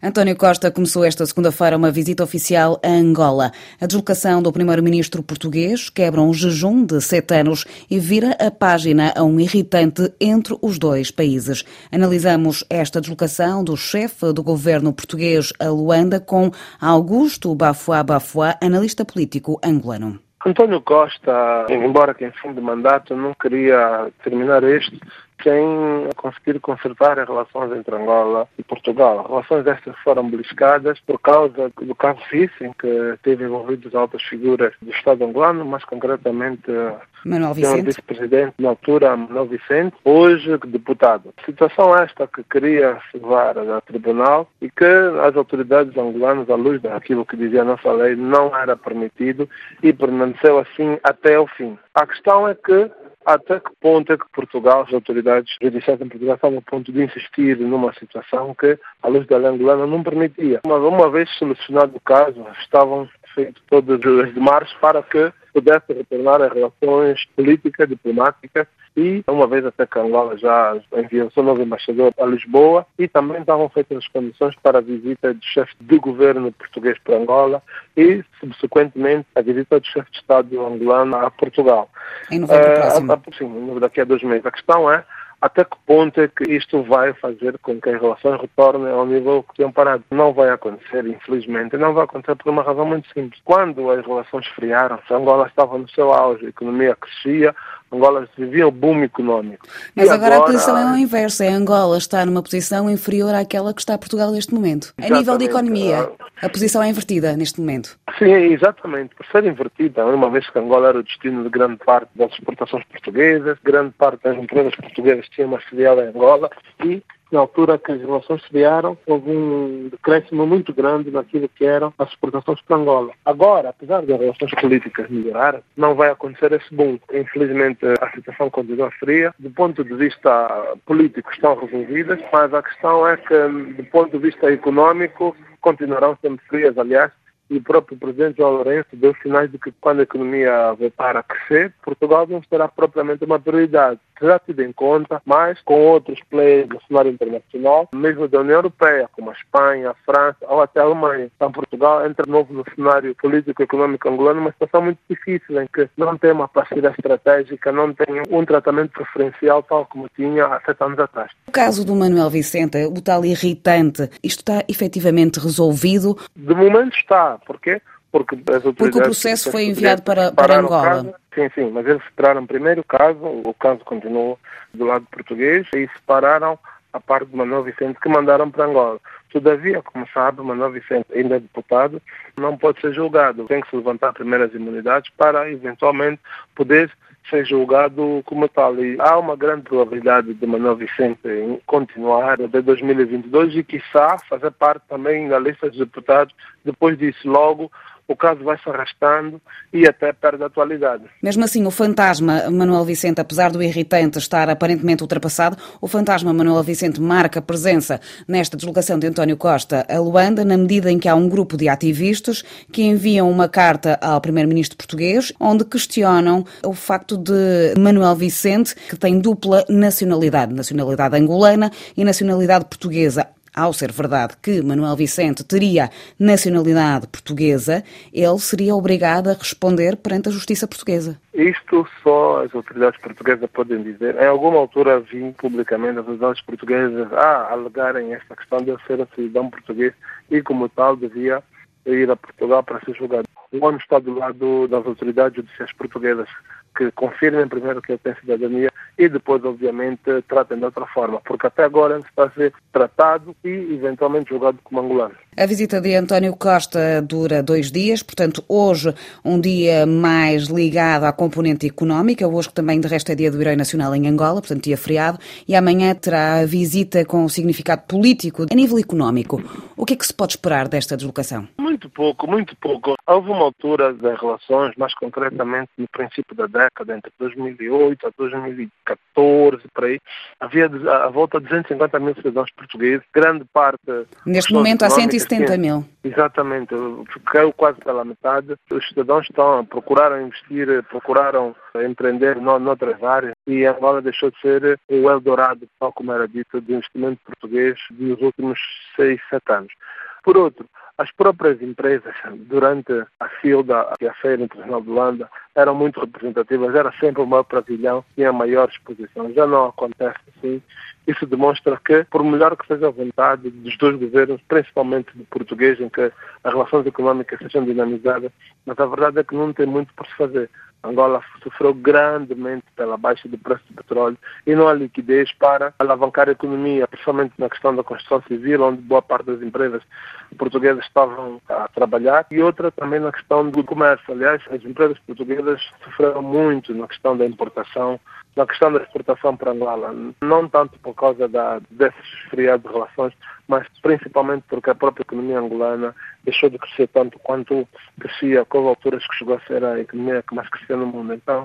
António Costa começou esta segunda-feira uma visita oficial a Angola. A deslocação do primeiro-ministro português quebra um jejum de 7 anos e vira a página a um irritante entre os dois países. Analisamos esta deslocação do chefe do governo português a Luanda com Augusto Baffoá, analista político angolano. António Costa, embora que em fim de mandato não queria terminar este sem conseguir consertar as relações entre Angola e Portugal. As relações estas foram beliscadas por causa do caso FIS, em que teve envolvidos altas figuras do Estado angolano, mais concretamente Manuel Vicente, o vice-presidente na altura, Manuel Vicente, hoje deputado. Situação esta que queria levar a tribunal e que as autoridades angolanas, à luz daquilo que dizia a nossa lei, não era permitido e permaneceu assim até o fim. A questão é que até que ponto é que Portugal, as autoridades judiciais em Portugal estavam a ponto de insistir numa situação que, à luz da lei angolana, não permitia. Uma vez solucionado o caso, estavam feitas todas as demarches para que pudesse retornar às relações políticas, diplomáticas e, uma vez até que Angola já enviou seu novo embaixador a Lisboa e também estavam feitas as condições para a visita do chefe do governo português para Angola e, subsequentemente, a visita do chefe de Estado angolano a Portugal. Em novembro próximo. Sim, daqui a 2 meses. A questão é até que ponto é que isto vai fazer com que as relações retornem ao nível que tinham parado. Não vai acontecer, infelizmente. Não vai acontecer por uma razão muito simples. Quando as relações esfriaram, Angola estava no seu auge, a economia crescia, Angola vivia o boom económico. Mas agora a posição é o inverso. Angola está numa posição inferior àquela que está Portugal neste momento. A nível de economia, a posição é invertida neste momento. Sim, exatamente. Por ser invertida, uma vez que Angola era o destino de grande parte das exportações portuguesas, grande parte das empresas portuguesas tinha uma filial em Angola e, na altura que as relações esfriaram, houve um decréscimo muito grande naquilo que eram as exportações para Angola. Agora, apesar das relações políticas melhorarem, não vai acontecer esse boom. Infelizmente, a situação continua fria. Do ponto de vista político, estão resolvidas, mas a questão é que, do ponto de vista económico, continuarão sempre frias, aliás. E o próprio presidente João Lourenço deu sinais de que quando a economia voltar a crescer, Portugal não será propriamente uma prioridade. Será tido em conta, mas com outros players do cenário internacional, mesmo da União Europeia, como a Espanha, a França ou até a Alemanha. Então Portugal entra de novo no cenário político-económico angolano, uma situação muito difícil, em que não tem uma parceria estratégica, não tem um tratamento preferencial tal como tinha há 7 anos atrás. O caso do Manuel Vicente, o tal irritante, isto está efetivamente resolvido? De momento está. Porquê? Porque o processo foi enviado para Angola. Sim, mas eles separaram primeiro o caso continuou do lado português e separaram a parte de Manuel Vicente que mandaram para Angola. Todavia, como sabe, Manuel Vicente ainda é deputado, não pode ser julgado. Tem que se levantar primeiro as imunidades para, eventualmente, poder ser julgado como tal. E há uma grande probabilidade de Manuel Vicente continuar até 2022 e, quiçá, fazer parte também da lista de deputados. Depois disso, logo, o caso vai se arrastando e até perde a atualidade. Mesmo assim, o fantasma Manuel Vicente, apesar do irritante estar aparentemente ultrapassado, o fantasma Manuel Vicente marca presença nesta deslocação de António Costa a Luanda, na medida em que há um grupo de ativistas que enviam uma carta ao primeiro-ministro português, onde questionam o facto de Manuel Vicente, que tem dupla nacionalidade angolana e nacionalidade portuguesa. Ao ser verdade que Manuel Vicente teria nacionalidade portuguesa, ele seria obrigado a responder perante a justiça portuguesa. Isto só as autoridades portuguesas podem dizer. Em alguma altura vi publicamente as autoridades portuguesas alegarem esta questão de ele ser cidadão português e, como tal, devia ir a Portugal para ser julgado. O homem está do lado das autoridades judiciais portuguesas, que confirmem primeiro que ele tem cidadania e depois, obviamente, tratem de outra forma, porque até agora ele está a ser tratado e, eventualmente, julgado como angolano. A visita de António Costa dura 2 dias, portanto, hoje um dia mais ligado à componente económica, hoje que também, de resto, é dia do Herói Nacional em Angola, portanto, dia feriado, e amanhã terá a visita com o significado político a nível económico. O que é que se pode esperar desta deslocação? Muito pouco. Houve uma altura das relações, mais concretamente no princípio da década, década, entre 2008 a 2014, por aí, havia à volta de 250 mil cidadãos portugueses, grande parte... Neste momento há 170 mil. Exatamente, caiu quase pela metade. Os cidadãos procuraram investir, procuraram empreender noutras áreas e Angola deixou de ser o Eldorado, tal como era dito, do investimento português dos últimos 6, 7 anos. Por outro, as próprias empresas, durante a FILDA e a Feira Internacional de Luanda, eram muito representativas, era sempre o maior pavilhão, tinha a maior exposição. Já não acontece assim. Isso demonstra que, por melhor que seja a vontade dos dois governos, principalmente do português, em que as relações económicas sejam dinamizadas, mas a verdade é que não tem muito por se fazer. Angola sofreu grandemente pela baixa do preço do petróleo e não há liquidez para alavancar a economia, principalmente na questão da construção civil, onde boa parte das empresas portuguesas estavam a trabalhar, e outra também na questão do comércio. Aliás, as empresas portuguesas sofreram muito na questão da importação, na questão da exportação para Angola, não tanto por causa desse esfriado de relações, mas principalmente porque a própria economia angolana deixou de crescer tanto quanto crescia, com alturas que chegou a ser a economia que mais crescia no mundo. Então,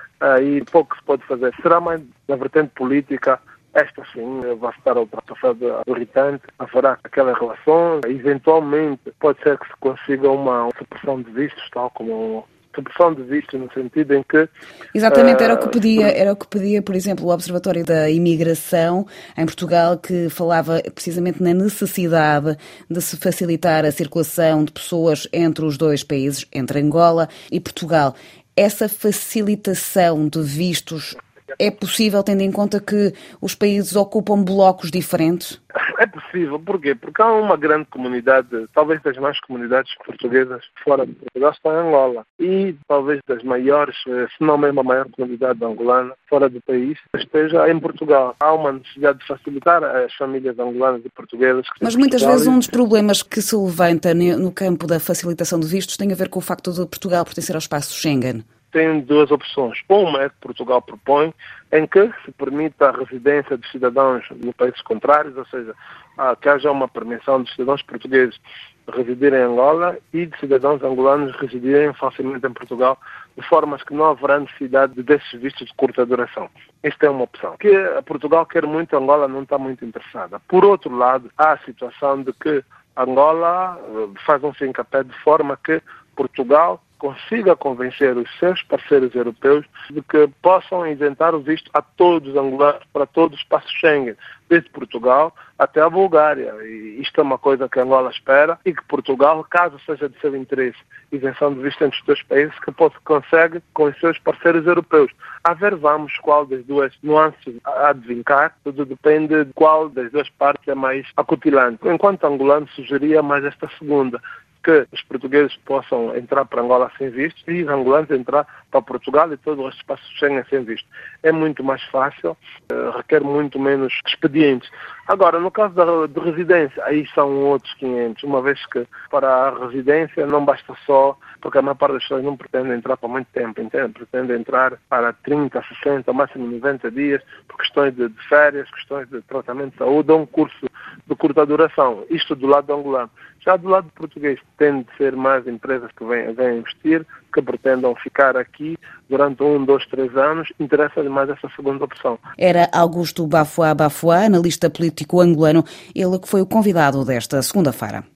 aí pouco se pode fazer. Será mais na vertente política, esta sim vai estar ultrapassada irritante, haverá aquelas relações, eventualmente pode ser que se consiga uma supressão de vistos, tal como supressão de vistos no sentido em que... Exatamente, era o que pedia, por exemplo, o Observatório da Imigração em Portugal, que falava precisamente na necessidade de se facilitar a circulação de pessoas entre os dois países, entre Angola e Portugal. Essa facilitação de vistos é possível tendo em conta que os países ocupam blocos diferentes? É possível. Porquê? Porque há uma grande comunidade, talvez das mais comunidades portuguesas fora de Portugal, está em Angola. E talvez das maiores, se não mesmo a maior comunidade angolana fora do país, esteja em Portugal. Há uma necessidade de facilitar as famílias angolanas e portuguesas. Mas muitas vezes um dos problemas que se levanta no campo da facilitação de vistos tem a ver com o facto de Portugal pertencer ao espaço Schengen. Tem duas opções. Uma é que Portugal propõe, em que se permita a residência de cidadãos de países contrários, ou seja, que haja uma permissão de cidadãos portugueses residirem em Angola e de cidadãos angolanos residirem facilmente em Portugal, de formas que não haverá necessidade desses vistos de curta duração. Esta é uma opção. Que Portugal quer muito, Angola não está muito interessada. Por outro lado, há a situação de que Angola faz um fincapé de forma que Portugal consiga convencer os seus parceiros europeus de que possam isentar o visto a todos os angolanos para todo o espaço Schengen, desde Portugal até a Bulgária. E isto é uma coisa que Angola espera e que Portugal, caso seja de seu interesse, isenção de visto entre os dois países, que consegue com os seus parceiros europeus. A ver, vamos, qual das duas nuances há de vincar, tudo depende de qual das duas partes é mais acutilante. Enquanto angolano, sugeria mais esta segunda, que os portugueses possam entrar para Angola sem visto e os angolanos entrar para Portugal e todo o resto do espaço Schengen sem visto. É muito mais fácil, requer muito menos expedientes. Agora, no caso de residência, aí são outros 500, uma vez que para a residência não basta só, porque a maior parte das pessoas não pretende entrar para muito tempo, pretende entrar para 30, 60, máximo 90 dias, por questões de férias, questões de tratamento de saúde, ou um curso de curta duração. Isto do lado angolano. Já do lado português, tende a ser mais empresas que vêm investir, que pretendam ficar aqui durante 1, 2, 3 anos. Interessa-lhe mais essa segunda opção. Era Augusto Bafouá, analista político angolano, ele que foi o convidado desta segunda-feira.